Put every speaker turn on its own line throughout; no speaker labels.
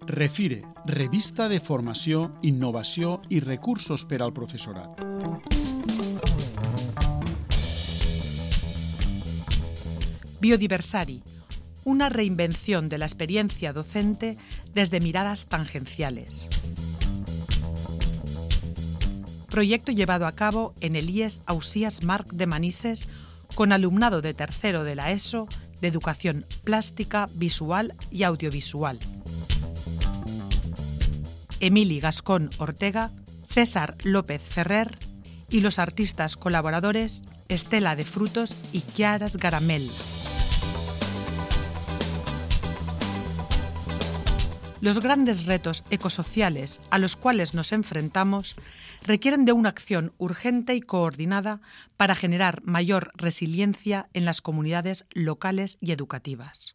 Refire, revista de formació, innovació i recursos per al professorat.
Biodiversari, una reinvención de la experiencia docente desde miradas tangenciales. Proyecto llevado a cabo en el IES Ausías Marc de Manises con alumnado de tercero de la ESO de Educación Plástica, Visual y Audiovisual. Emili Gascón Ortega, César López Ferrer y los artistas colaboradores Estela de Frutos y Chiaras Garamella. Los grandes retos ecosociales a los cuales nos enfrentamos requieren de una acción urgente y coordinada para generar mayor resiliencia en las comunidades locales y educativas.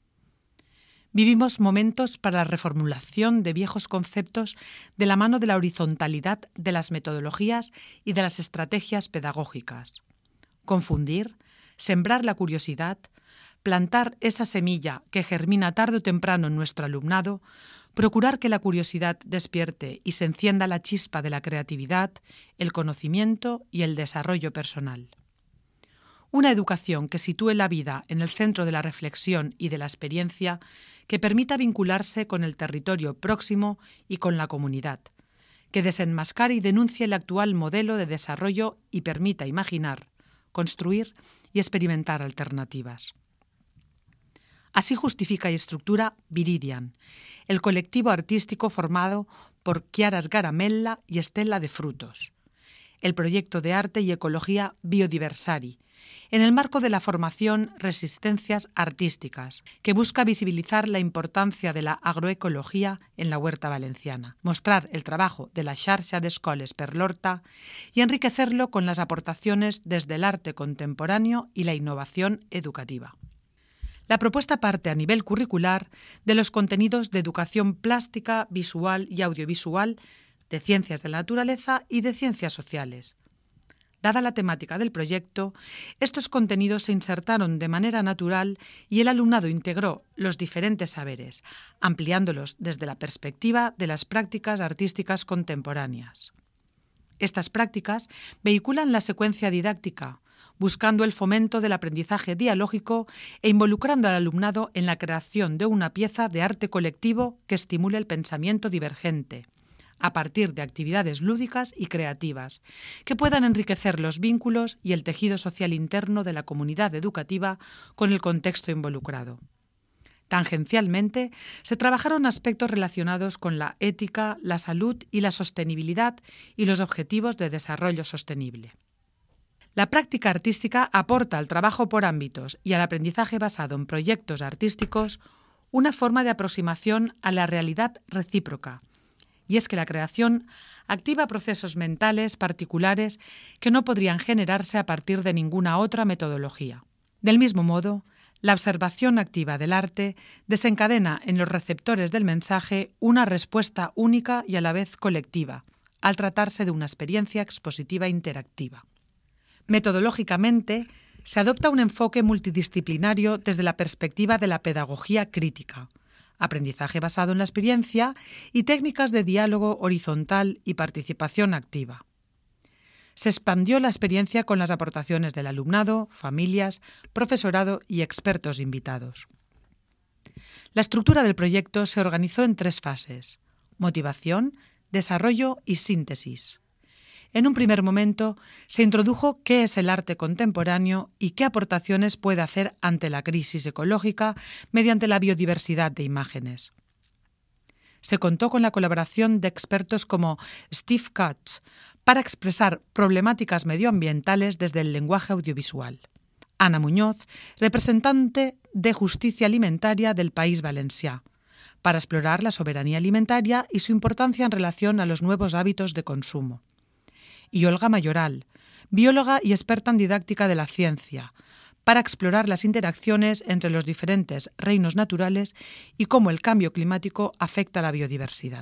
Vivimos momentos para la reformulación de viejos conceptos de la mano de la horizontalidad de las metodologías y de las estrategias pedagógicas. Confundir, sembrar la curiosidad, plantar esa semilla que germina tarde o temprano en nuestro alumnado, procurar que la curiosidad despierte y se encienda la chispa de la creatividad, el conocimiento y el desarrollo personal. Una educación que sitúe la vida en el centro de la reflexión y de la experiencia, que permita vincularse con el territorio próximo y con la comunidad, que desenmascare y denuncie el actual modelo de desarrollo y permita imaginar, construir y experimentar alternativas. Así justifica y estructura Viridian, el colectivo artístico formado por Chiaras Garamella y Estela de Frutos, el proyecto de arte y ecología Biodiversari, en el marco de la formación Resistencias Artísticas, que busca visibilizar la importancia de la agroecología en la huerta valenciana, mostrar el trabajo de la xarxa d'escoles per l'Horta y enriquecerlo con las aportaciones desde el arte contemporáneo y la innovación educativa. La propuesta parte a nivel curricular de los contenidos de educación plástica, visual y audiovisual, de ciencias de la naturaleza y de ciencias sociales. Dada la temática del proyecto, estos contenidos se insertaron de manera natural y el alumnado integró los diferentes saberes, ampliándolos desde la perspectiva de las prácticas artísticas contemporáneas. Estas prácticas vehiculan la secuencia didáctica, buscando el fomento del aprendizaje dialógico e involucrando al alumnado en la creación de una pieza de arte colectivo que estimule el pensamiento divergente, a partir de actividades lúdicas y creativas, que puedan enriquecer los vínculos y el tejido social interno de la comunidad educativa con el contexto involucrado. Tangencialmente, se trabajaron aspectos relacionados con la ética, la salud y la sostenibilidad y los objetivos de desarrollo sostenible. La práctica artística aporta al trabajo por ámbitos y al aprendizaje basado en proyectos artísticos una forma de aproximación a la realidad recíproca, y es que la creación activa procesos mentales particulares que no podrían generarse a partir de ninguna otra metodología. Del mismo modo, la observación activa del arte desencadena en los receptores del mensaje una respuesta única y a la vez colectiva, al tratarse de una experiencia expositiva interactiva. Metodológicamente, se adopta un enfoque multidisciplinario desde la perspectiva de la pedagogía crítica, aprendizaje basado en la experiencia y técnicas de diálogo horizontal y participación activa. Se expandió la experiencia con las aportaciones del alumnado, familias, profesorado y expertos invitados. La estructura del proyecto se organizó en 3 fases: motivación, desarrollo y síntesis. En un primer momento, se introdujo qué es el arte contemporáneo y qué aportaciones puede hacer ante la crisis ecológica mediante la biodiversidad de imágenes. Se contó con la colaboración de expertos como Steve Katz para expresar problemáticas medioambientales desde el lenguaje audiovisual. Ana Muñoz, representante de Justicia Alimentaria del País Valencià, para explorar la soberanía alimentaria y su importancia en relación a los nuevos hábitos de consumo. Y Olga Mayoral, bióloga y experta en didáctica de la ciencia, para explorar las interacciones entre los diferentes reinos naturales y cómo el cambio climático afecta a la biodiversidad.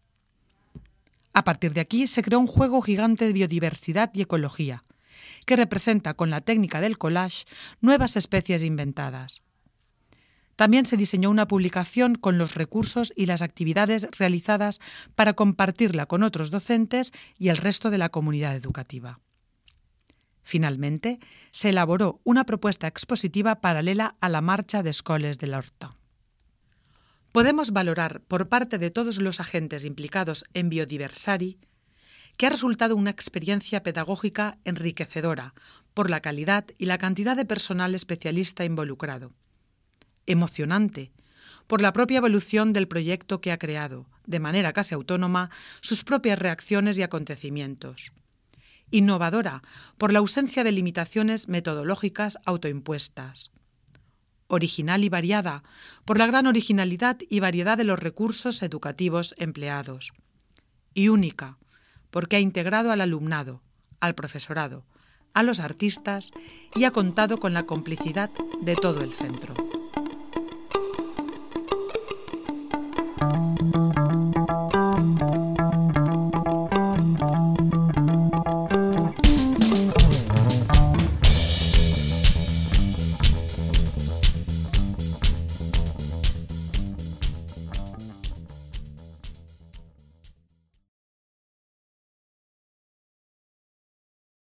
A partir de aquí se creó un juego gigante de biodiversidad y ecología, que representa con la técnica del collage nuevas especies inventadas. También se diseñó una publicación con los recursos y las actividades realizadas para compartirla con otros docentes y el resto de la comunidad educativa. Finalmente, se elaboró una propuesta expositiva paralela a la Marcha d'Escoles de l'Horta. Podemos valorar por parte de todos los agentes implicados en Biodiversari que ha resultado una experiencia pedagógica enriquecedora por la calidad y la cantidad de personal especialista involucrado, emocionante por la propia evolución del proyecto que ha creado, de manera casi autónoma, sus propias reacciones y acontecimientos, innovadora por la ausencia de limitaciones metodológicas autoimpuestas, original y variada por la gran originalidad y variedad de los recursos educativos empleados, y única porque ha integrado al alumnado, al profesorado, a los artistas y ha contado con la complicidad de todo el centro.